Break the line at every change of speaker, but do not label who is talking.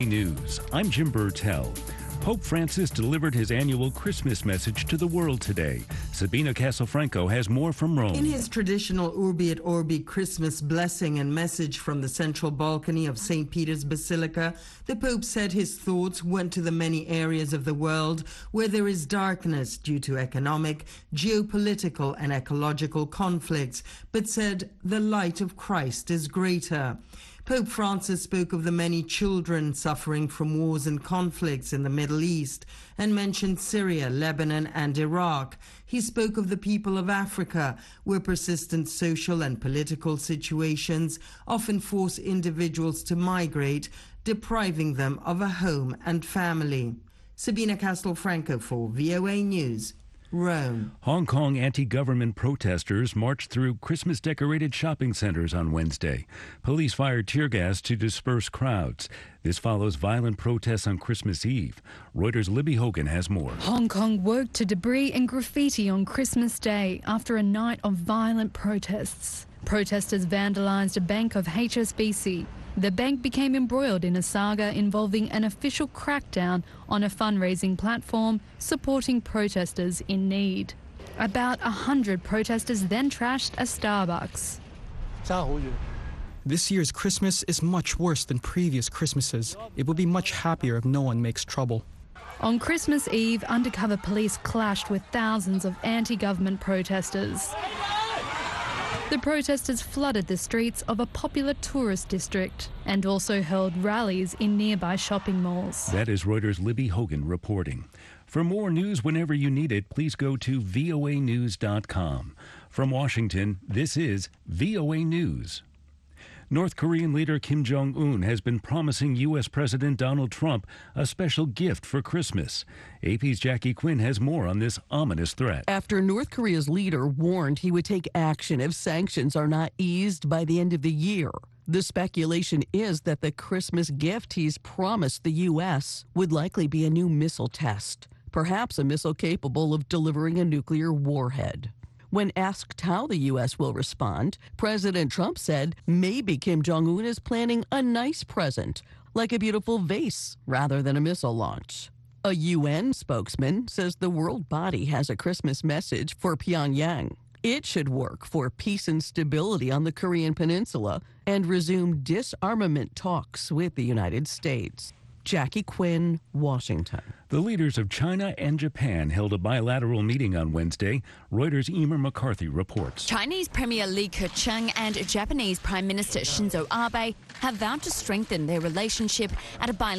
News. I'm Jim Burtell. Pope Francis delivered his annual Christmas message to the world today. Sabina Castelfranco has more from Rome.
In his traditional Urbi et Orbi Christmas blessing and message from the central balcony of St. Peter's Basilica, the Pope said his thoughts went to the many areas of the world where there is darkness due to economic, geopolitical and ecological conflicts, but said the light of Christ is greater. Pope Francis spoke of the many children suffering from wars and conflicts in the Middle East and mentioned Syria, Lebanon and Iraq. He spoke of the people of Africa, where persistent social and political situations often force individuals to migrate, depriving them of a home and family. Sabina Castelfranco for VOA News. Rome.
Hong Kong anti-government protesters marched through Christmas-decorated shopping centers on Wednesday. Police fired tear gas to disperse crowds. This follows violent protests on Christmas Eve. Reuters' Libby Hogan has more.
Hong Kong woke to debris and graffiti on Christmas Day after a night of violent protests. Protesters vandalized a bank of HSBC. The bank became embroiled in a saga involving an official crackdown on a fundraising platform supporting protesters in need. About 100 protesters then trashed a Starbucks.
This year's Christmas is much worse than previous Christmases. It would be much happier if no one makes trouble.
On Christmas Eve, undercover police clashed with thousands of anti-government protesters. The protesters flooded the streets of a popular tourist district and also held rallies in nearby shopping malls.
That is Reuters' Libby Hogan reporting. For more news whenever you need it, please go to voanews.com. From Washington, this is VOA News. North Korean leader Kim Jong-un has been promising U.S. President Donald Trump a special gift for Christmas. AP's Jackie Quinn has more on this ominous threat.
After North Korea's leader warned he would take action if sanctions are not eased by the end of the year, the speculation is that the Christmas gift he's promised the U.S. would likely be a new missile test, perhaps a missile capable of delivering a nuclear warhead. When asked how the U.S. will respond, President Trump said maybe Kim Jong-un is planning a nice present, like a beautiful vase, rather than a missile launch. A UN spokesman says the world body has a Christmas message for Pyongyang. It should work for peace and stability on the Korean Peninsula and resume disarmament talks with the United States. Jackie Quinn, Washington.
The leaders of China and Japan held a bilateral meeting on Wednesday. Reuters' Emer McCarthy reports.
Chinese Premier Li Keqiang and Japanese Prime Minister Shinzo Abe have vowed to strengthen their relationship at a bilateral